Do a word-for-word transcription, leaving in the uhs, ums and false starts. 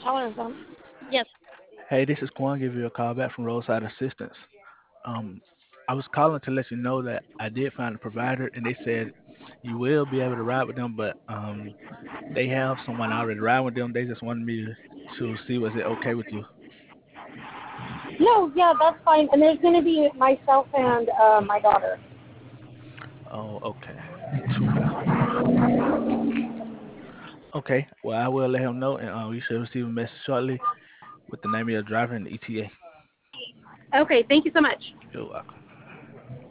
Hold on, some. Yes. Hey, this is Quan. Give you a call back from Roadside Assistance. Um, I was calling to let you know that I did find a provider, and they said you will be able to ride with them, but um, they have someone already riding with them. They just wanted me to see was it okay with you. No, yeah, that's fine. And there's going to be myself and uh, my daughter. Oh, okay. Two. Okay. Well, I will let him know, and uh, you should receive a message shortly with the name of your driver and the E T A. Okay, thank you so much. You're welcome.